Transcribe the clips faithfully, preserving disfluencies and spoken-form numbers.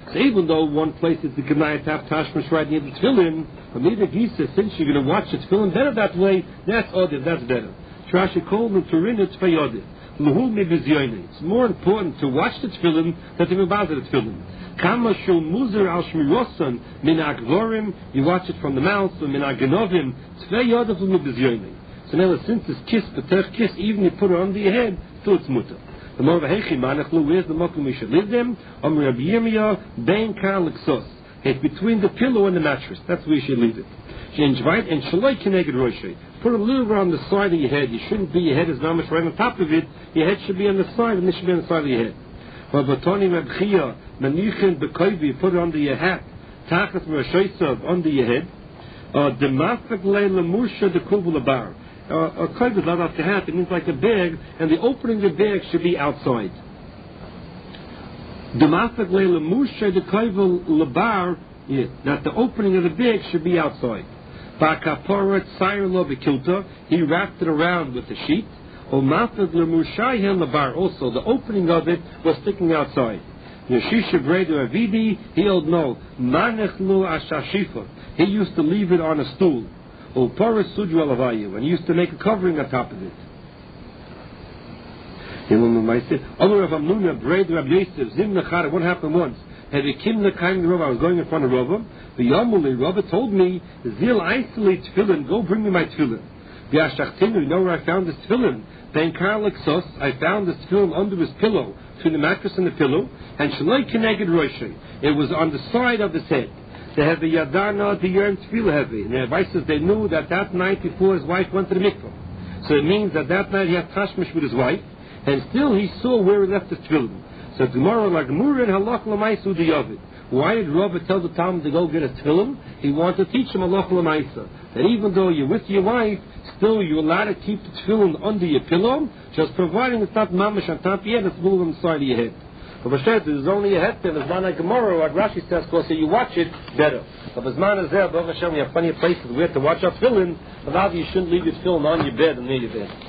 So even though one place is the Gemara to have Tashmish right near the Tefillin, but maybe Gisa, since you're going to watch the Tefillin better that way, that's Odin, that's better. Trashi Kol Turin, it's Fayodin. It's more important to watch the Tefillin than to be about the Tefillin. Kama shul muzer al shmirosan min agvorim, you watch it from the mouth, and min agenovim, tzvei yodaf l'mibizyonim. So now since it's kiss, betech kiss, even you put it under your head, so it's mutter. The more of a hechi manachlu, where's the mokum we should live them? Om Rabbi Yirmiyah, bein kar l'ksos. It's between the pillow and the mattress. That's where you should leave it. And shaloi keneged roshei. Put a little bit on the side of your head. You shouldn't be, your head is not much right on top of it. Your head should be on the side, and it should be on the side of your head. But batoni mebchiyah, manichin bekoivi, put it under your hat. Tachas merashoisav, under your head. Demafek leila musha de kuvul bar. A koiv is not off the hat. It means like a bag, and the opening of the bag should be outside. Demafek leila musha de kuvul labar. Yeah, that the opening of the bag should be outside. He wrapped it around with the sheet. Also, the opening of it was sticking outside. He held no. He used to leave it on a stool. And he used to make a covering on top of it. What happened once? Had we came the kind of Rava, I was going in front of Rava. The Yamuli Rava told me, Zil isolate tefillin, go bring me my tefillin. The Ashachtinu, you know where I found this tefillin? Then Karlik Sos, I found this tefillin under his pillow, between the mattress and the pillow, and Shaloi Keneged Roshei. It was on the side of his head. They have the Yadana, the Yern Tefillah heavy. And the advisors, they knew that that night before his wife went to the mikvah. So it means that that night he had Tashmish with his wife, and still he saw where he left his tefillin. So tomorrow, like Murin halach l'maisu diyavid. Why did Rava tell the Talmud to go get a tefillin? He wanted to teach him halach l'maisa. That even though you're with your wife, still you're allowed to keep the tefillin under your pillow, just providing it's not mamash on top of your head, it's moving on the side of your head. But Bashet, there's only a head, there's not like Gemara, like Rashi says, because you watch it better. But Bazman is there, Baruch Hashem, we have plenty of places where we have to watch our tefillin, but now you shouldn't leave your tefillin on your bed and near your bed.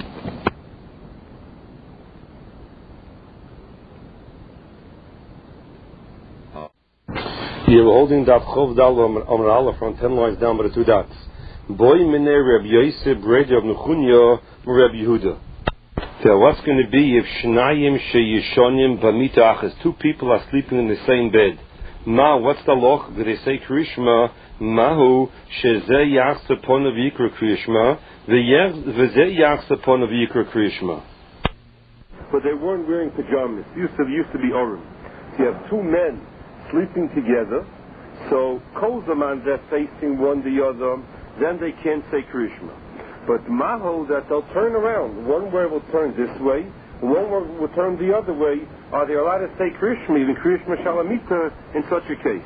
You're holding Daf Chov Dal Amar Allah from ten lines down by the two dots. Boy Minei Reb Yosef Bredi of Nechunya Reb Yehuda. So what's going to be if Shnayim Sheyishonim Bamita Achas, two people are sleeping in the same bed? Ma, what's the loch? Did they say Krishma? Mahu Shezeh Yachs upon of Yikra Krishma, V'zeh Yachs upon of Yikra Krishma. But they weren't wearing pajamas. Used to used to be Orim. So you have two men sleeping together, so Kozaman they're facing one the other, then they can't say Krishma. But Maho that they'll turn around, one way will turn this way, one way will turn the other way. Are they allowed to say Krishma, even Krishma Shalamita in such a case?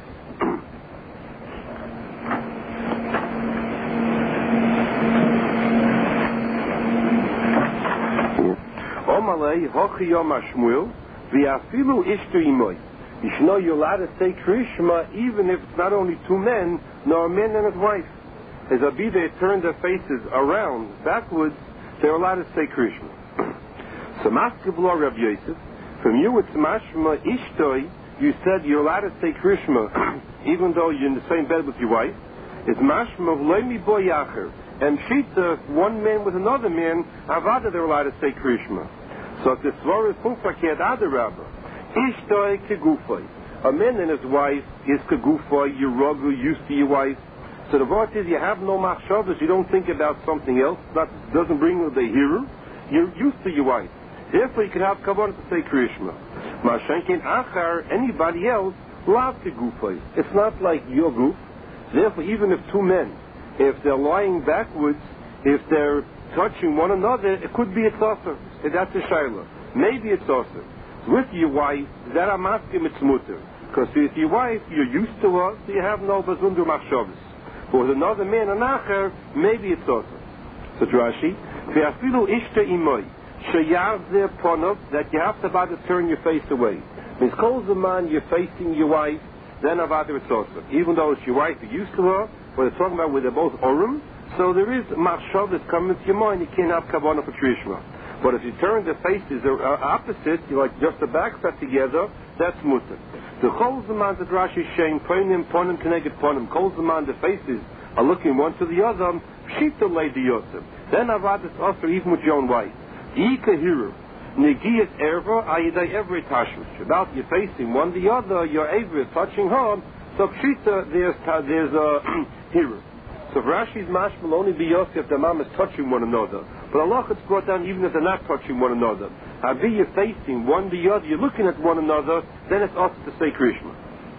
Omalei Hochi Yom Hashmuel V'afilu Ishto Imoy. You should know you're allowed to say Krishma even if it's not only two men, nor a man and his wife. As Abida turned their faces around, backwards, they're allowed to say Krishma. So Maskevlo Rav Yosef, from you it's Mashma Ishtoi, you said you're allowed to say Krishma even though you're in the same bed with your wife. It's Mashma V'loimi Boyacher. And Shita, one man with another man, Avada they're allowed to say Krishma. So the Svar is Funfaked Adarabba. Ishtoi kegufoi. A man and his wife is kegufoi, you're rogu, used to your wife. So the word is you have no machshavas, you don't think about something else, that doesn't bring you the hearer. You're used to your wife. Therefore you can have kavanah to say Krishma. Mashenkin achar, anybody else, lav kegufoi. It's not like your goof. Therefore even if two men, if they're lying backwards, if they're touching one another, it could be a tzasser. That's a shayla. Maybe it's tzasser. With your wife, that I'm asking it's mutter. Because with your wife, you're used to her, so you have no bazundu machshavas. But with another man, an acher, maybe it's also. So Rashi, ve'afilu ishta imoy, sheyavzeh ponov, that you have to about to turn your face away. Means kol zaman you're facing your wife, then about it's also. Even though it's your wife, you're used to her, but they're talking about where they're both orim, so there is machshavas coming to your mind, you can't have kavanah for trishma. But if you turn the faces are opposite, you like just the backs are together, that's mutter. The Kol Zaman that Rashi is saying, Ponim, Ponim, Keneged Ponim, Kol Zaman, the faces are looking one to the other, Pshita Lady Yosef. Then Avad is also even with your own wife. Yika Hiru, Negiyat Erva, Ayidai every Tashmish. About you facing one the other, your Avri touching her, so Pshita, there's, there's a Hiru. So Rashi's mashma will only be Yosef if the mom is touching one another. But Allah it's brought down even if they're not touching one another. Havi you're facing one the other, you're looking at one another, then it's also to say Krishma.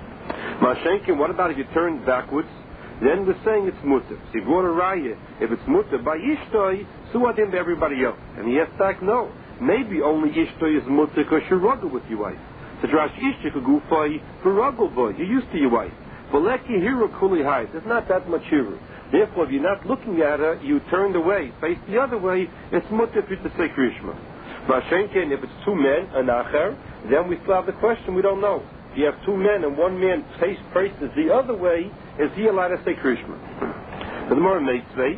Mashenkin, what about if you turn backwards? Then we're saying it's mutter. So you brought a raya. If it's mutter by Ishtoi, so what in everybody else? And he has back, no. Maybe only Ishtoi is mutter because you're ruggle with your wife. So Drash Ishtoi could go for ruggle boy. You're used to your wife. But Leki Hiro Kuli Hai, there's not that much hero. Therefore, if you're not looking at her, you turned away, face the other way, it's mutter for you to say Krishma. Mashenkin, if it's two men, an acher, then we still have the question, we don't know. If you have two men and one man face faces the other way, is he allowed to say Krishma? The Gemara makes say,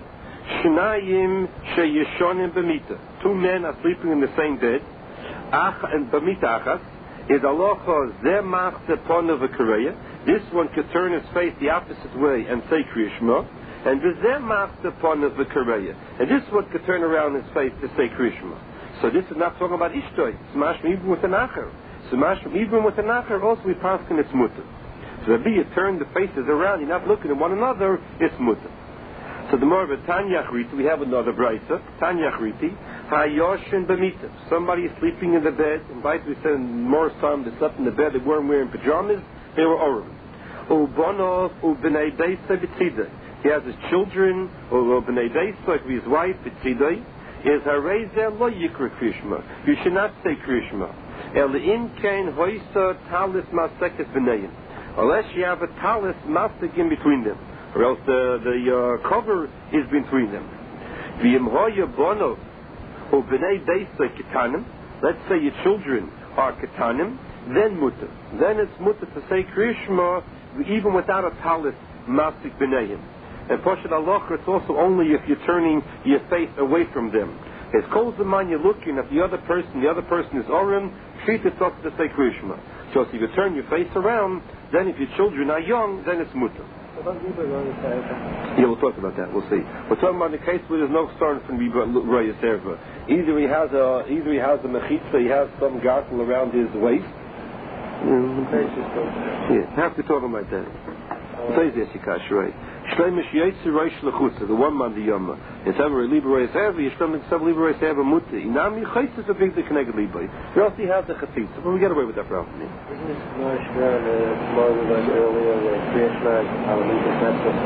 Shnayim sheyeshonim b'mita. Two men are sleeping in the same bed. Ach and b'mita achas is alocha zemach tepona v'kareya. This one could turn his face the opposite way and say Krishma. And the zemach tepona v'kareya. And this one could turn around his face to say Krishma. So this is not talking about Ishtoi. It's mashma even with an acher. So mashma even with an acher also we pass in its mutter. So if you turn the faces around, you're not looking at one another, it's mutter. So the more of a Tanya Achriti, we have another brayta. Tanya Achriti, Hayoshin B'mita. Somebody is sleeping in the bed, and by we said more time they slept in the bed, they weren't wearing pajamas, they were orim. Ubonov, Ubnei Beisa B'tzidai. He has his children, or Ubnei Beisa, like his wife, B'tzidai. Is Hareza Lo Yikra Krishma. You should not say Krishma. El in Kain Hoisa Talis Masekes B'neim. Unless you have a talis mastic in between them, or else the, the uh, cover is between them. Let's say your children are ketanim, then mutter. Then it's mutter to say Krishma even without a talis mastic b'neim. And Poshet Allah, it's also only if you're turning your face away from them. It's kol zaman you're looking at the other person, the other person is Orim, treat it up to say Krishma. So if you turn your face around, then if your children are young, then it's mutter. Yeah, we'll talk about that. We'll see. We're talking about the case where there's no starting from Roya Serva. Either he has a, either he has a mechitza, he has some gargle around his waist. Mm. Yeah, have to talk about that. Say this, Yikash, right? Shlemish Yetzi Reish Lechutza, the one man the Yoma. It's ever a Libra Reserva, Yishlam Niksav Libra Reserva Mutti. Inami Chaytz is a big the connected Libra. You also have the Chatzitza, but we get away with that problem. Isn't this more Shver, the more we learned earlier, where Kriyashma, Alamita,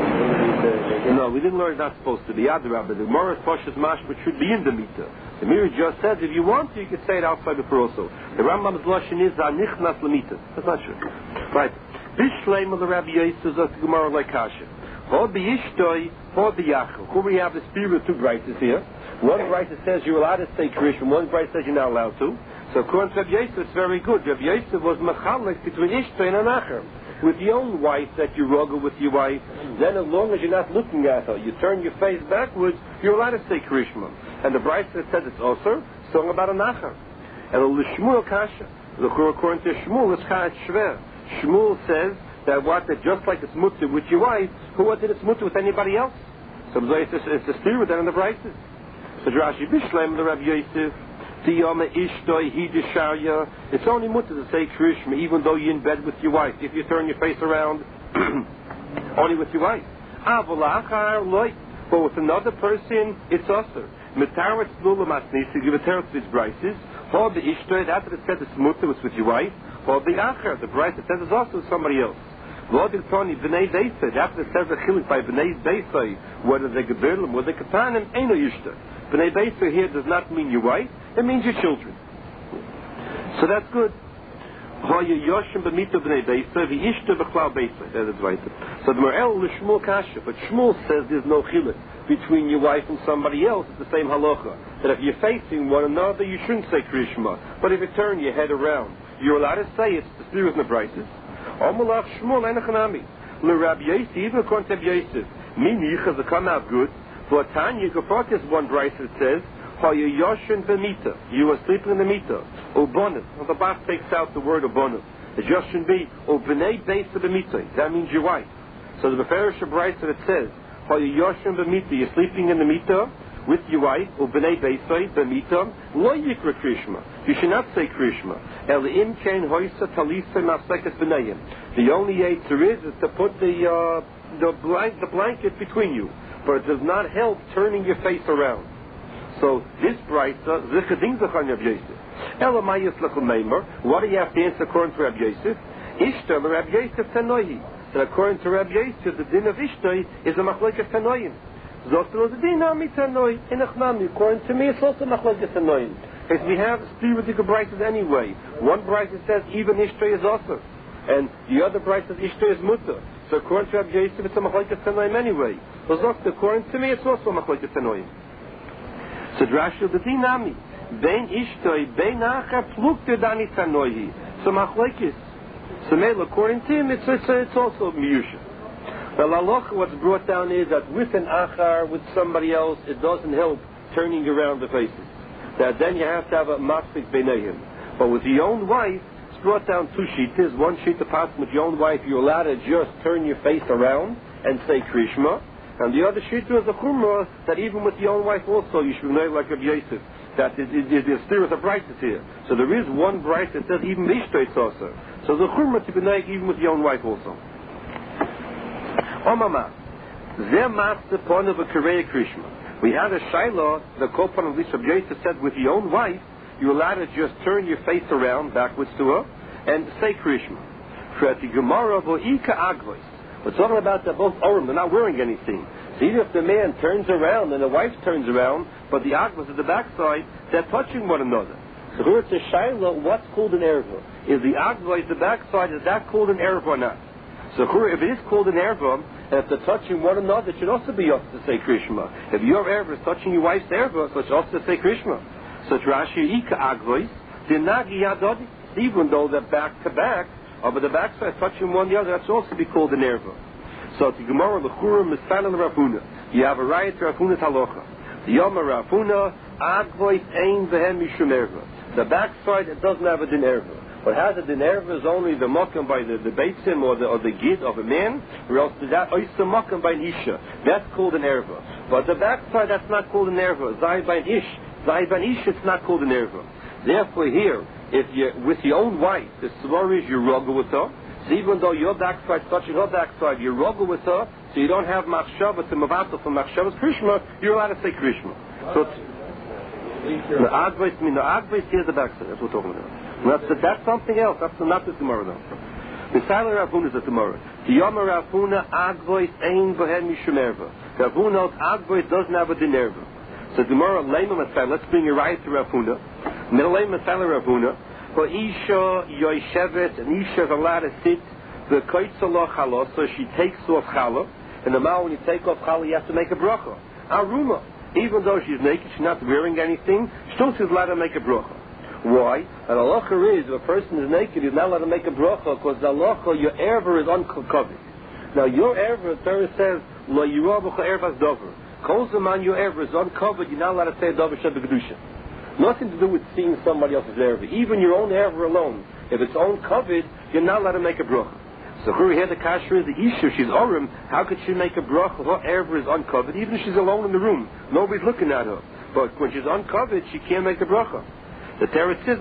Satzos, No, we didn't learn it's not supposed to be Adrab, but the Morris Posh's Mashma should be in the Mita. The Miri just says, if you want to, you can say it outside the also. The Rambam's Lashon is Anichnas Lamita. That's not true. Right. Bishleim of the Rabbi Yosef of the Gemara like Kasha. Hod b'ishtoi, hod b'yachel. Here we have the spirit of two brightes here. One bright says you're allowed to say Krishma, one bright says you're not allowed to. So according to Rabbi Yosef, it's very good. Rabbi Yosef was machalik between ishtoi and anacher. With your own wife that you ruggle with your wife, then as long as you're not looking at her, you turn your face backwards, you're allowed to say Krishma. And the bright says it's also song about anacher. And the Shmuel Kasha, according to Shmuel, it's kind of shver. Shmuel says that what that just like it's mutter with your wife, who was it it's mutter with anybody else? So it's a, it's a spirit that in the brightes. So Rashi Bishlem the Rabbi Yosef, Tiyama Ishtoi Hidisharya. It's only mutter to say Krishma even though you're in bed with your wife. If you turn your face around, only with your wife. Avalachar loy. But with another person, it's also. Metaretz Lula Masnisi, give a terror to his brightes. Or the Ishtoi, after it said it's mutter, it's with your wife. Or the Acher, the bright that says it's also somebody else. Lodik Tony, B'nai Deisai, after it says a chilik by B'nai Deisai, whether they Geberlim or they Katanim, ain't no Yishta. B'nai Deisai here does not mean your wife, it means your children. So that's good. Hoya Yoshim B'mita B'nai Deisai, V'yishta B'chlau Deisai, that is right. So the Mer'el L'Shmuel Kasha, but Shmuel says there's no chilik between your wife and somebody else. It's the same halacha. That if you're facing one another, you shouldn't say Krishma. But if you turn your head around, you're allowed to say it's the spirit in the brightes. Omalach Shmuel Enochanami. Le Rabbi Yosef, even according to Rabbi Yosef, Mini Yichaz will come out good. For Tanya, Gafrak is one bright that says, Hoya Yoshin B'mita. You are sleeping in the Mita. Ubonis. Well, the Bach takes out the word Ubonis. It just shouldn't be Ubnei Beis B'mitoi. That means your wife. So the Beferish Brayta that says, Yoshim B'mita, you're sleeping in the mita with your wife, Ubnei Beisai B'mita, Lo Yikra Krishma. You should not say Krishma. El Im Ken Hoysa Talisa Mafsekas B'nayim. The only answer is is to put the uh, the, blank, the blanket between you, but it does not help turning your face around. So this Brayta, Zichadin Zachan Reb Yosef. Elamayas L'Chol Meimer. What do you have to answer according to Reb Yosef? Ishtar Reb Yosef Tanohi. That according to Reb Yosef, the din of Ishtoi is a machlekes tanoim. Zostro the din ami tanoi inachnami. According to me, it's also machlekes tanoim. Because we have spiritic brightes anyway. One bright says even Ishtoi is also, and the other bright says Ishtoi is mutter. So according to Reb Yosef, it's a machlekes tanoim anyway. So Zostro, according to me, it's also a machlekes tanoim. So Drashil the din ami bein Ishtoi bein acha plukte dani tanoi. So machlekes. So, according to him, it's, it's, it's also miyusha. Well, halacha, what's brought down is that with an achar, with somebody else, it doesn't help turning around the faces. That then you have to have a masfik b'neihem. But with your own wife, it's brought down two sheetas. One sheet apart with your own wife, you're allowed to just turn your face around and say Krishma. And the other sheeta is a chumrah that even with your own wife also, you should know like Rabbi Yosef. That it, it, it, there's still a brightness here. So there is one bright that says even Ishtoitz also. So the chumrah to be naik even with your own wife also. Omama, zeh master pon of a Korea Krishma. We had a Shiloh, the Kopan of Rabbi Yosef said with your own wife, you're allowed to just turn your face around backwards to her and say Krishma. Frati Gemara bo'ika agvois. We're talking about they're both orim, they're not wearing anything. So even if the man turns around and the wife turns around, but the agvos at the backside, they're touching one another. So here it's a Shiloh, what's called an erva? Is the agvos the backside, is that called an erva or not? So here, if it is called an erva, and if they're touching one another, it should also be us to say Krishma. If your erva is touching your wife's erva, so it should also say Krishma. So Rashi Ika agvos, dinagi yadodi, even though they're back to back, or but the backside touching one the other, that should also be called an erva. So the Gemara L'chura Misalan Rafuna. You have a riot to Rafuna's halacha. The Yom Rafuna Agvois Ein Vehem Mishum Erva. The backside it doesn't have a din erva. What has a din erva is only the mokum by the, the beitzim or the or the gid of a man, or else that oyster mokum by an isha. That's called an erva. But the backside that's not called an erva. Zai by an ish, zai by an ish it's not called an erva. Therefore here, if you with your own wife, the svar is you ruggle with her. So even though your backside touching her backside, you ruggle with her, so you don't have machshava to mavato from machshava's Krishma, you're allowed to say Krishma. So the agvais, I mean the agvais here's the backside. That's what we're talking about. That's, that's something else. That's not the tomorrow though. The silent Rafuna is the tomorrow. The Yom Rafuna agvais ein bohen mishum erva. Rafuna agvais doesn't have a din erva. So tomorrow leima masai. Let's bring a right to Rafuna. Then leima masai Rafuna. For Isha Yoishevet, and Isha is allowed to sit, the Koitzaloch Chala, so she takes off Chala, and the Mao, when you take off Chala, you have to make a bracha. Aruma, even though she's naked, she's not wearing anything, still she's allowed to make a bracha. Why? And halacha is, if a person is naked, he's not allowed to make a bracha, because the halacha, your erva is uncovered. Now, your erva, the Torah says, Lo yirabucha ervas dover. Kol zaman your erva is uncovered, you're not allowed to say a dover sheb b'kedusha. Nothing to do with seeing somebody else's erva. Even your own erva alone, if it's uncovered, you're not allowed to make a bracha. So here the kasher is the isha, she's orim, how could she make a bracha? Her erva is uncovered, even if she's alone in the room. Nobody's looking at her. But when she's uncovered, she can't make a bracha. The Torah says,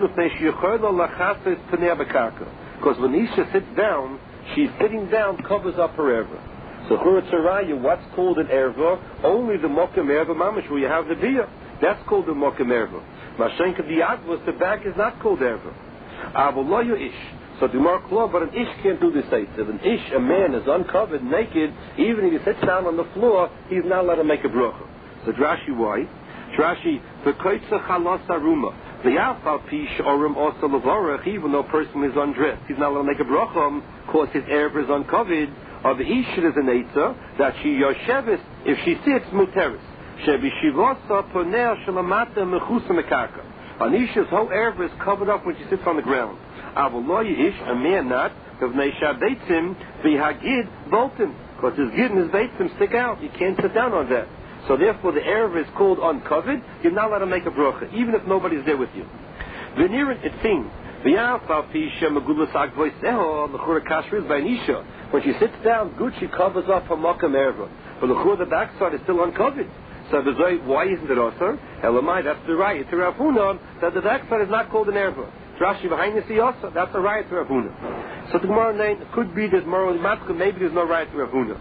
because when Isha sits down, she's sitting down, covers up her erva. So Churat what's called an erva? Only the mokem erva mamash, where you have the biyah. That's called the mokem erva. Mashenka the agvos, the back is not called erva. Avoloyo ish. So the more klor, but an ish can't do this. If an ish, a man, is uncovered, naked, even if he sits down on the floor, he's not allowed to make a bracha. So Drashi, why? Drashi, the koitza chalos aruma. The alpha pish orim also levorach, even though a person is undressed, he's not allowed to make a bracha, because his erva is uncovered. Or the ish is an eitza, that she yoshevis, if she sits, muteris. Shebishivasa poneh shalamata mechusa mekarka. An ish's whole erva is covered up when she sits on the ground. Avoloy ish, a man not, of neisha beitzim, v'hagid boltim, because his gid and his beitzim stick out. You can't sit down on that. So therefore the erva is called uncovered. You're not allowed to make a bracha, even if nobody's there with you. V'nirin, it seems, When she sits down, good, she covers up her makam erva. But the backside is still uncovered. So why isn't it also? Elamai, that's the right to Rav Huna that the backside is not called an erva. Rashi behind the sea also, that's the right to Rav Huna. So the Gemara name could be that Gemara Matzka, maybe there's no right to Rav Huna.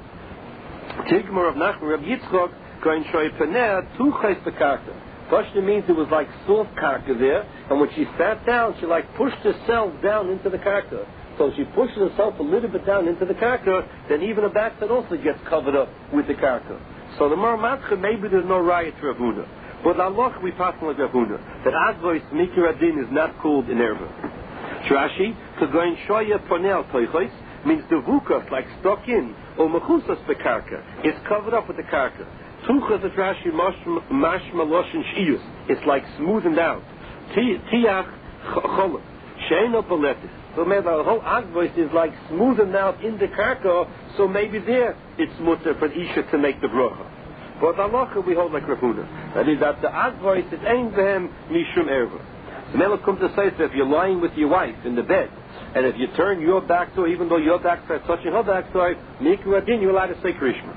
Tigmar of Nachman, Rav Yitzchok, going shoy paneh two chayes bekarta. Pashta means it was like soft karka there, and when she sat down, she like pushed herself down into the karka. So she pushes herself a little bit down into the karka, then even the backside also gets covered up with the karka. So the Marmatcha, maybe there's no riot to Rav Huna. But Allah, we pass on like Rav Huna, that Advois Mikir Adin is not called in erva. Rashi, Kagoin Shoya Ponel Toichos, means the vukas, like stuck in, or mechusas bekarka, is covered up with the karka. Tuchas at Rashi mashma loshin shiyus, it's like smoothened out. Tiach cholam, sheino paletis. So maybe the whole Advois is like smoothened out in the karka, so maybe there it's mutter for Isha to make the bracha. But halacha we hold like Rav Huna. That is that the Advois is ein behem mishum erva. The Melech comes to say that if you're lying with your wife in the bed, and if you turn your back to her, even though your backside is touching her backside, Mikra Adin, you're allowed to say Krishma.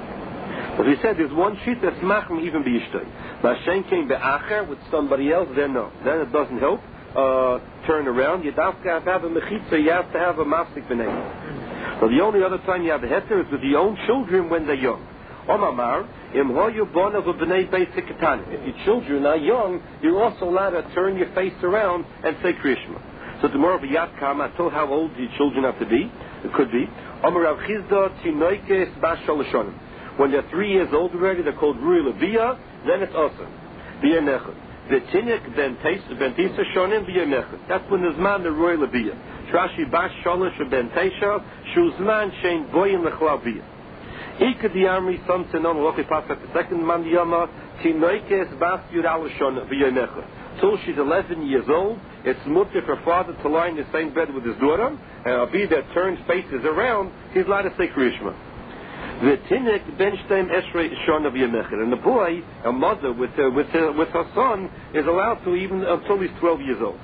But he said there's one sheet that's machm even b'ishtay. Mashen came be'acher with somebody else, then no. Then it doesn't help. Uh, turn around. You have to have a mechitza, you have to have a mafsik b'nei. So the only other time you have a heter is with your own children when they're young. Omamar, im hoyu bon of a b'nei basic katana. If your children are young, you're also allowed to turn your face around and say Krishma. So tomorrow of Yad Kama, I told how old your children have to be. It could be. Omar Rav Chizda tinoikes bas shaloshonim. When they're three years old already, they're called Rui Leviya, then it's awesome. B'yeh nechad. The tinik ben tisa shonim b'yeh nechad. That's when there's man the Rui Leviya. Trashi bas shalosh ben teisha, shuzman shein boyin lechlav b'yeh. Ika diamri something on what we pass at the second man yama, tinoikes bas yudal shon b'yeh nechad. Till she's eleven years old, it's mutter for father to lie in the same bed with his daughter, and I'll be that turns faces around, he's allowed to say Krishma. The tinik ben shteim esrei shon of yemechid, and the boy, a mother with her, with her, with her son, is allowed to even until he's twelve years old.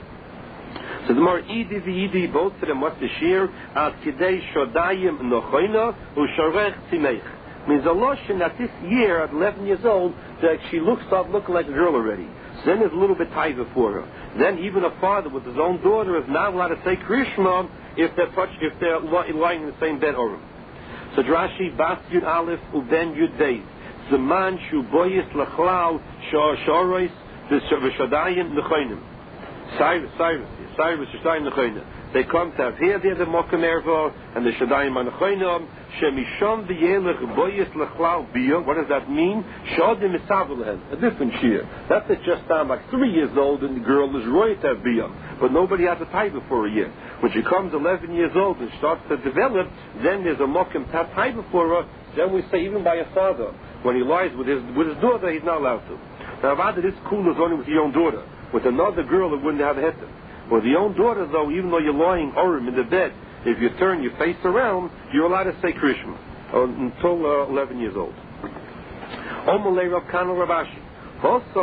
So the more idi v'idi, both of them must share at kidei shodayim nochoina u'sharech tzimech. Means a lotion at this year, at eleven years old, that she looks up looking like a girl already. So then there's a little bit tighter for her. Then even a father with his own daughter is not allowed to say Krishma if they're touch, if they're lying in the same bed or room. So Drashi Bas Yud Aleph Uben Yud Beis Zaman Shu Boyis Lachlau Shor Shorois V'Shadayim Nechoinim Cyrus Cyrus Cyrus Shadayim Nechoinim. They come to have here the Mokum Ervo and the Shadayim Nechoinim Shemishon V'Yelech Boyis Lachlau Biyah. What does that mean? Shodim Misavulhem. A different shear. That's it just time like three years old and the girl is right to have Biyah. But nobody has a taiva for a year. When she comes eleven years old and starts to develop, then there's a mokum tat taiva for her. Then we say even by a father, when he lies with his with his daughter, he's not allowed to. Now, rather this cool is only with your own daughter. With another girl, it wouldn't have a heter. With your own daughter, though, even though you're lying orim in the bed, if you turn your face around, you're allowed to say Krishma uh, until uh, eleven years old. Omalei Rav Kana Ravashi. Before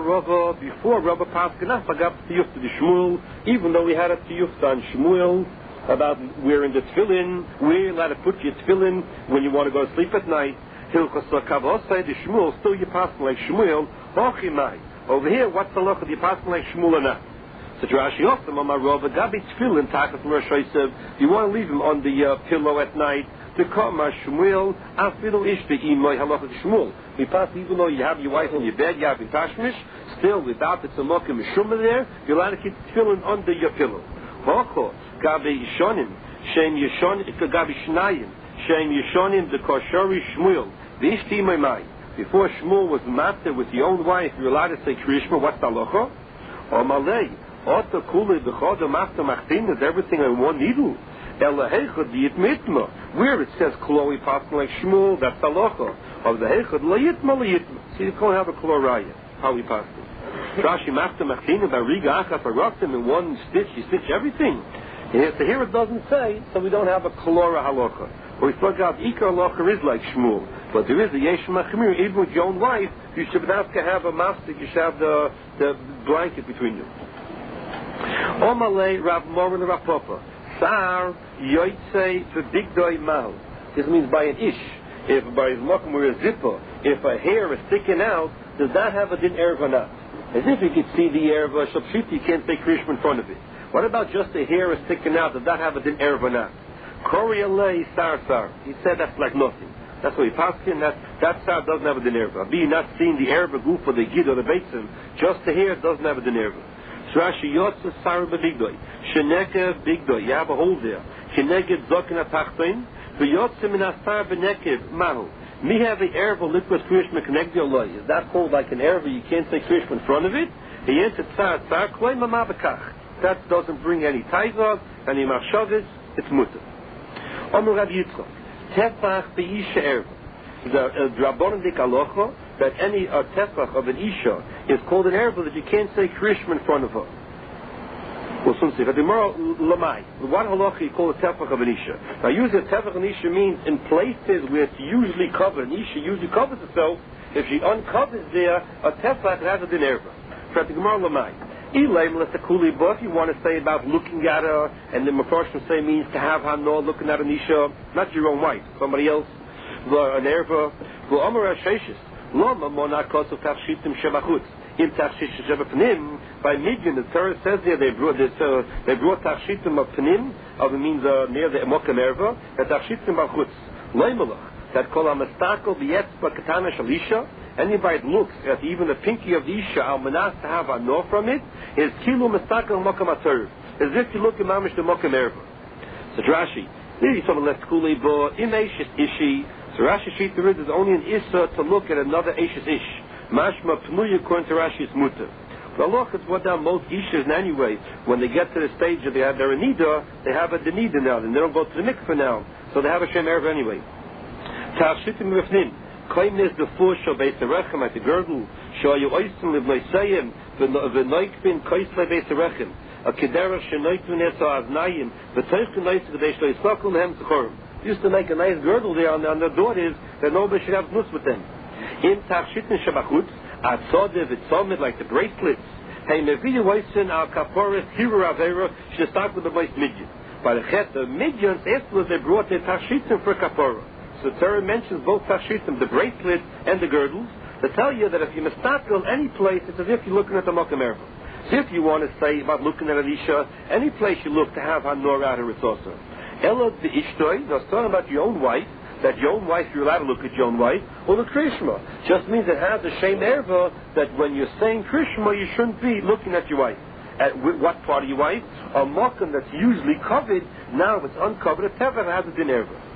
Rabbi Paskanaf, I got to Yufta the Shmuel, even though we had a Yufta on Shmuel about wearing the tefillin, where you're allowed to put your tefillin when you want to go to sleep at night. Hilchos Kavosai, the Shmuel, still you pass like Shmuel, Hochimai. Over here, what's the look of you pass like Shmuel or not? So Rashi also, Mama Rova, Gabi tefillin, Takas Mershaisev, you want to leave him on the uh, pillow at night. To come as Shmuel, Afilu Ishti Imoy Halacha Shmuel. We pass even though you have your wife in your bed, you have your tashmish, still without the tzamok and mishuma there, you're allowed to keep tefillin under your pillow. Hocho, Gabi Yishonim, Shem Yishonim, Gabi Shnayim, Shem Yishonim, the Koshori Shmuel, the Ishti Imoy Mai. Before Shmuel was master with your own wife, you're allowed to say Krishma, what's the halacha? Or Malay, Ota Kuli, the Chodah Master Machtin, is everything in one needle. Where it says Chloe passing like Shmuel, that's halacha. Of the Heichad Layitma Layitma. See, you can't have a Chloraya. How we pass it. Rashi Machta Machtina Bariga Achas Araktim in one stitch, you stitch everything. And so here it doesn't say, so we don't have a Chlora halacha. But we spoke out Ikar halacha is like Shmuel. But there is a Yesh Machmir, even with your own wife, you should have to have a master, you should have the, the blanket between you. Omalei Rav Morin Rav Papa. Sar Yoitze V'Bigdoi Mahu. This means by an ish. If by his mokum or a zipper, if a hair is sticking out, does that have a din erev or not? As if you could see the erev or shabshit, you can't say krishma in front of it. What about just the hair is sticking out? Does that have a din erev or not? Kori alei sar sar. He said that's like nothing. That's what he passed in. That that sar doesn't have a din erev. Be not seeing the erev goof or the gid or the beitzim, just the hair doesn't have a din erev. Rashi yotze sar b'bigdoi. Sheneke bigdoi. You have a hole there. Sheneke zokin atachtoin. V'yotze min asar b'nekev mahu. Me have the erev or liquid krishma connect your loy. Is that called like an erev? You can't say krishma in front of it. He answered tsar tsar kloi mama b'kach. That doesn't bring any taizog, any machshavas. It's mutter. Omer Rav Yitzchak. Tefach be'isha erev. The drabonim dik alocha that any uh, tefach of an isha is called an erev that you can't say krishma in front of her. Well, some say, tomorrow, lamai. What halacha you call a tefach of an isha? Now, usually a tefach of an isha means in places where it's usually covered. An isha usually covers itself. If she uncovers there, a tefach has a din erva. For the gemara lamai. Elaim let the kuli. But if you want to say about looking at her, and the mafarshim say means to have her no looking at an isha, not your own wife, somebody else, an erva. Well, amar hasheshis. Lama monakos of tafshitim shebachutz. In Tachshit Shebepnim, by Midian, the Torah says here they brought this, uh, they brought Tachshitim of Pnim, of it means uh, near the Mokem Erva, and Tachshitim Bachutz. Loimelach, that call a Mestakel B'yetzba Katana Shalisha. Anybody that looks at even the pinky of the Isha, al manas to have a no from it, is Kilu Mestakel Mokem Atur. As if you look at Mamish the Mokem Erva. So Rashi, here you saw the left kuli, but in Eishis Ishi, so Rashi Sheet there is only an Issa to look at another Eishis Ish. Mashma Pnuya according to Rashi's mutter. The halacha is what down most ishas anyway. When they get to the stage that they have their nida, they have a denida now, and they don't go to the mikveh now, so they have a shem erev anyway. Tafshitim rifnim. Claim this the fush of beis rechem at the girdle. Show you oisim libnoisayim v'noikbin koisle beis rechem. A kedera shenoikbin eso aznayim v'toichkin nois v'dei shlo yisakul nehem tchorim. Used to make a nice girdle there on, on their daughters that nobody should have nus with them. In Tachshitin Shabachutz, Atzode v'tzomid, like the bracelets. Hey, Mevi Weissen al Kaporis Hiru Avera should start with the most Midian. By the Chet, the Midians afterwards they brought their Tachshitim for Kapora. So Torah mentions both Tachshitim, the bracelet and the girdles, to tell you that if you mistakel any place, it's as if you're looking at the Mokem Erva. So if you want to say about looking at Elisha, any place you look to have Hanor out of it's also. Elod the Ishtoi, now it's talking about your own wife, that your own wife, you're allowed to look at your own wife, or the Krishma. Just means it has the same erva that when you're saying Krishma, you shouldn't be looking at your wife. At what part of your wife? A mokum that's usually covered, now if it's uncovered, a tefach has a din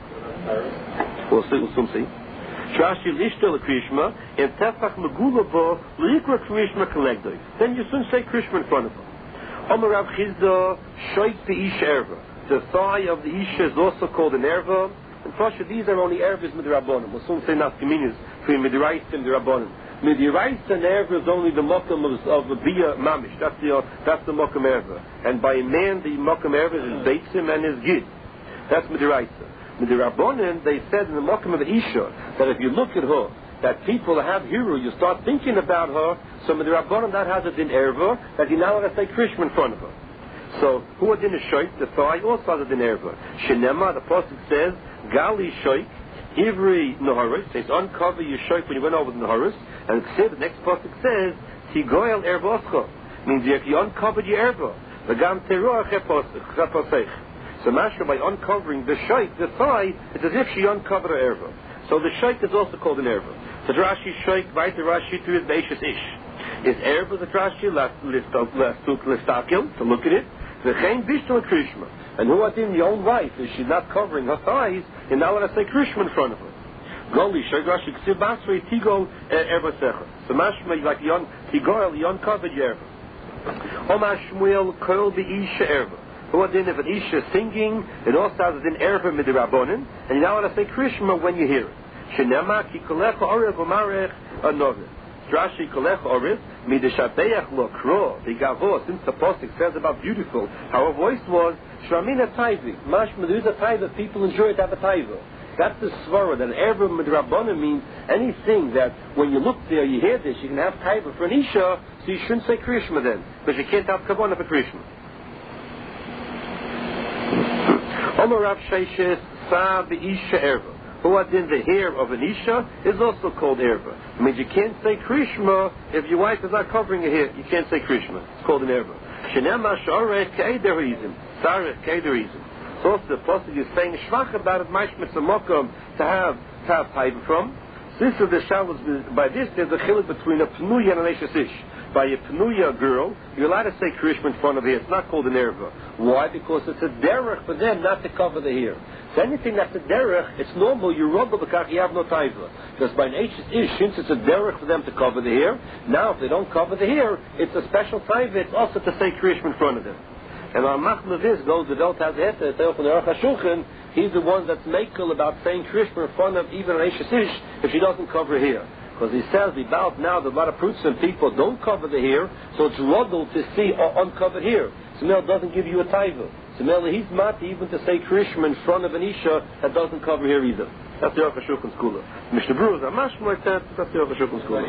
erva. We'll see, we'll soon see. Trashi lishto the Krishma, and tefach megulabo, likra Krishma kollegdoi. Then you shouldn't say Krishma in front of her. Omer Rav Chizda, shoik the ish erva. The thigh of the isha is also called an erva. And Pasha, these are only ervas midrabanim. We'll soon say nafkaminis between midrais and midrabanim. Midrais and erva is only the mokum of, of the bia mamish. That's the uh, that's the mokum erva. And by a man, the mokum erva is beitzim and his gid. That's midrais. Midrabanim, they said in the mokum of the isha that if you look at her, that people have hiru, you start thinking about her. So midrabanim that has a din erva that you now have to say krishma in front of her. So who are din a shoik? The thigh also has a din erva. Shenema, the pasuk says. Gali shoik, Ivri Naharis, says uncover your shoik when you went over the Naharis, and it the next pasuk says, Tigoyel Ervoscha, means if you uncovered your erva, the Gam Teruah Chepasech. So Mashra, by uncovering the shoik, the thigh, it's as if she uncovered her erva. So the shoik is also called an erva. So Rashi shoik, right, the Rashi to his Beishas Ish. Is erva the Rashi, listakil, to look at it, the Chain Bishtal Krishma. And who in your own wife, if she's not covering her thighs, and now let us say Krishma in front of her. Goli, Shagrashi, Ksib Basri, Tigo, Ervasecha. So Mashma, like yon, Tigoel, yon covered Yerva. Oma Shmuel, Koil, the Isha Erva. Who in if an Isha singing, it also has an Erva Midrabonin, and now let us say Krishma when you hear it. Shenema, Ki Kolecha, Orev, Omarech, Anover. Rashi kolech oris mideshateach lo kro the gavo since the postic says about beautiful how her voice was shramina taivi mash meduza taiva people enjoy it have a taiva. That's the svara that ever midrabana means anything that when you look there you hear this you can have taiva for an isha so you shouldn't say krishma then because you can't have kavana for krishma. Omar Rav Sheishes Sa Be'isha Erva. Who are in the hair of an Isha is also called Erva. It means you can't say Krishma if your wife is not covering her hair. You can't say Krishma. It's called an Erva. Shenema Shoreh Keiderizim. Sareh Keiderizim. So also the Pasuk is saying Shvach about it, Mashmitz Mokum to have to have pipe from. This is the Shabbos. By this, there's a chiluk between a Pnuya and an Eishes Ish. By a Pnuya girl, you're allowed to say Krishma in front of her. It's not called an Erva. Why? Because it's a derech for them not to cover the hair. So anything that's a derech, it's normal. You rumble the kach, you have no taiva. Because by an Eishes Ish, since it's a derech for them to cover the hair, now if they don't cover the hair, it's a special taiva. It's also to say Krishma in front of them. And our Machma Viz goes, the Delt has it, the Teofan Aruch HaShulchan, he's the one that's makel about saying Krishma in front of even an Eishes Ish if she doesn't cover her hair. Because he says about now that a lot of fruits and people don't cover the hair, so it's ruddled to see uncovered hair. So now it doesn't give you a taiva. So now he's not even to say Krishma in front of an Isha that doesn't cover hair either. That's the Aruch HaShulchan Skula. Mishnah Berurah is a mashma like that, that's the Aruch HaShulchan Skula.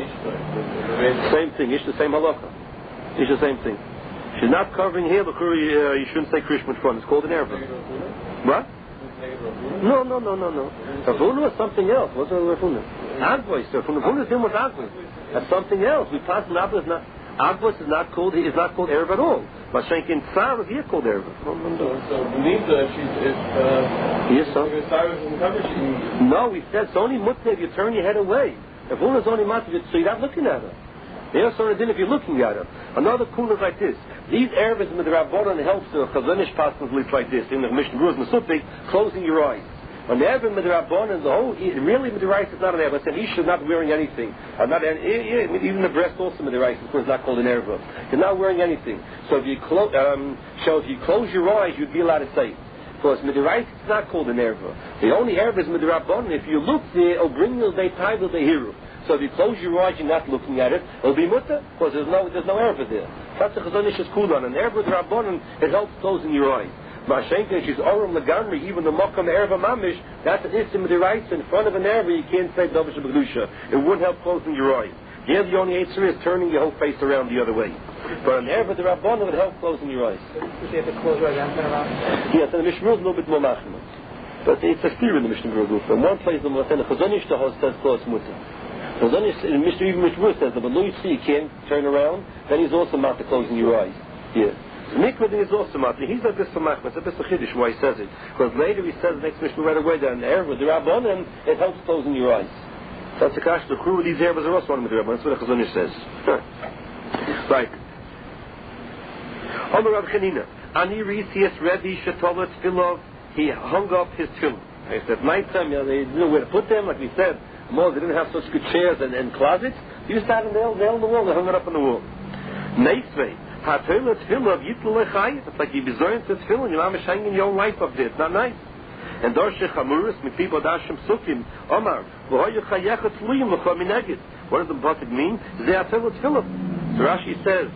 Same thing, Ish the same halacha. Ish the same thing. She's not covering hair, uh, you shouldn't say Krishma in front. It's called an erva. What? No, no, no, no, no. Ravuna was something else. What's a Ravuna? Agvois. Ravuna's name was Agvois. That's something else. We pass an Agvois is not. Agvois is not called. Is not called erva at all. But Shenkin Tsar is here called erva. So Benita, she's if uh, yes, so. Tsar doesn't cover, she. No, we said it's only mutter if you turn your head away. Ravuna's only mutter, so you're not looking at her. Yes, or if you're looking at her. Another cool is like this. These ervas with the Rabbanon helps the Chazanish passages like this. In the Mishnah Berurah Mesupik, closing your eyes. On the erva with the Rabbanon, the whole really with the rice is not an erva. It's an isha not wearing anything. Uh, not an, even the breast also with the rice, of course, not called an erva. You're not wearing anything. So if you close, um, so if you close your eyes, you'd be allowed to say. Because midiraisa it's not called an erva. The only erva is midirabbanon. If you look there, it'll bring you the title the hero. So if you close your eyes, you're not looking at it. It'll be mutter because there's no there's no erva there. That's a chazonish kulan. An erva rabbanon it helps closing your eyes. Mashenka she's oram lagamri even the makam erva mamish. That's an istim midiraisa in front of an erva. You can't say davish b'kedusha. It wouldn't help closing your eyes. Here the only answer is turning your whole face around the other way. But an erva the rabbanon would help closing your eyes. So you have to close your eyes and turn around. Yes, and the Mishnah is a little bit more machma. But it's a fear in the Mishnah Berurah. In one place the chazonish the host says close mutter. Chazonish in Mishnah even Mishnah Berurah says that when you see you can't turn around, then he's also not closing your eyes. Yeah. So Mikvah is also matter. He's a bit for machma. It's a bit for chiddush why he says it. Because later he says the next Mishnah right away that an erva the rabbanon it helps closing your eyes. That's the kash. The crew of these ervas are also one of the rabbanon. That's what the chazonish says. Right. Omer Rav Chanina. Ani Risias Rebbe Shatola Tfilov. He hung up his tefillin. I said night time, you know, they didn't know where to put them. Like we said, more they didn't have such good chairs and, and closets. They used to have them nailed, nailed on the wall. They hung it up on the wall. Neisvei. Hatola Tfilov Yitl Lechayit. It's like you bezoin to tefillin. You're not hanging your own life up there. It's not nice. And Dorshe Chamuris Mikibo Dashim Sukim Omar. V'hoyu Chayechet Luyim L'cha Mineged. What does the pasuk mean? Ze Hatola Tfilov. So Rashi says.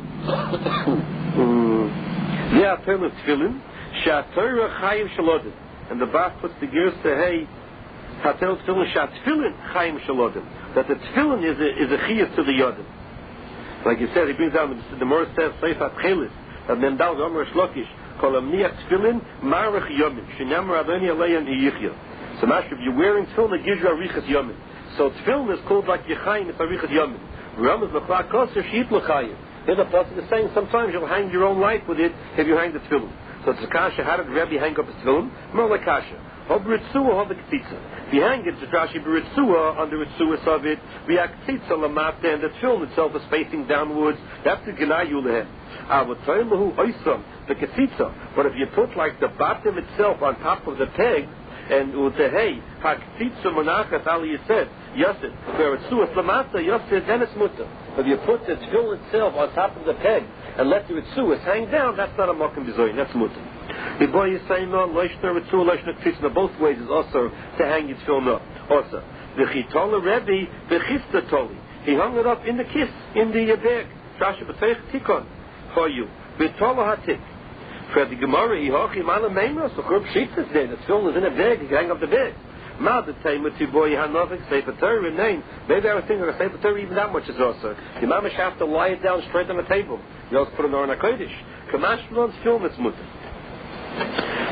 Ze Hatola Tfilin. Sha'torah Chaim Shalodim. And the Bas puts the gears to hey, Hatel Tefillin Sha'tfillin Chaim Shalodim. That the Tefillin is a, is a chiyah to the Yodim. Like you said, he brings down, the Morris says, Seifat Chelis, that Mendal Gomer Shlokish, Kolamniach Tefillin, Marach Yomim, Shinam Rabani Aleyan Iyichya. So, Master, if you're wearing Tefillin, it gives you Arichas Yomim. So, Tefillin is called like Yechaim, it's Arichas Yomim. Ram is Lachla Koser, Sheet L'chayim. Here the Pasuk is saying sometimes you'll hang your own life with it if you hang the Tefillin. So it's a kasha. How did Rebbe hang up his tefillin? More like kasha. Ho b'ritzua, ho b'ktzitza. If you hang it, it's Rashi b'ritzua, under ritzuas of it, v'yaktitza lamata, and the tefillin itself is facing downwards. That's the genai yulehem. Avotaylahu oisam, the ktzitza. But if you put like the bottom itself on top of the peg, and utehei haktitza monachat ali yised yasid v'ritzuas lamata yasid then it's mutter. If you put the tefillin itself on top of the peg and let the ritzuas hang down, that's not a makam bizoyin, that's mutter. The boy is saying no, loishna ritzua, loishna ktzitza. Both ways is also to hang your tefillin up. Also, the chitola Rebbe, the chista toli. He hung it up in the kiss, in the uh, bag. Shasha b'teich tikon for you. V'tola hatik. For the Gemara, Ihochi Mala Meimos, the Churb Sheets is there. The tefillin is in a bag. You can hang up the bag. Ma the Taima to boy Hanovik Sefer Torah name. Maybe I was thinking of Sefer Torah even that much is also. The mamish have to lie it down straight on the table. You also put it on a kodesh. Kamash Lons film it's mutter.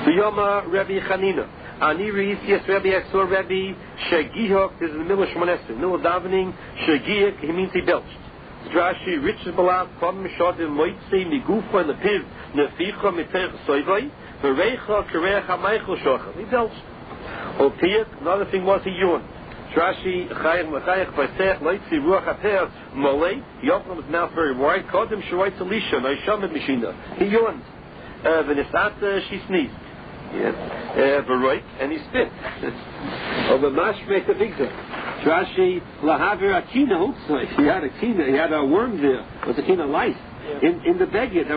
V'yoma Rebbe Chanina. Ani reis yes Rebbe Exor Rebbe Shegihok. This is in the middle of Shemon Esrei. Middle of davening. Shegihok. He means he belched. Rashi riches balav kom mishodim moitzi migufa in the piv neficha mitech soivai v'reicha kereach hamaychel shocham. He belched. Opiyat. Another thing was he yawned. Rashi chayach machayach v'sech loitzi ruach haper molei. He opened his mouth very wide. Kodim shroitz elisha noishamid mishina. He yawned. V'nisat she sneezed. Yes. V'roit and he spit. Oh, the mashmei tavigda. Rashi lahaver akina. He had a kina. He had a worm there. It was a kina lice in in the beged.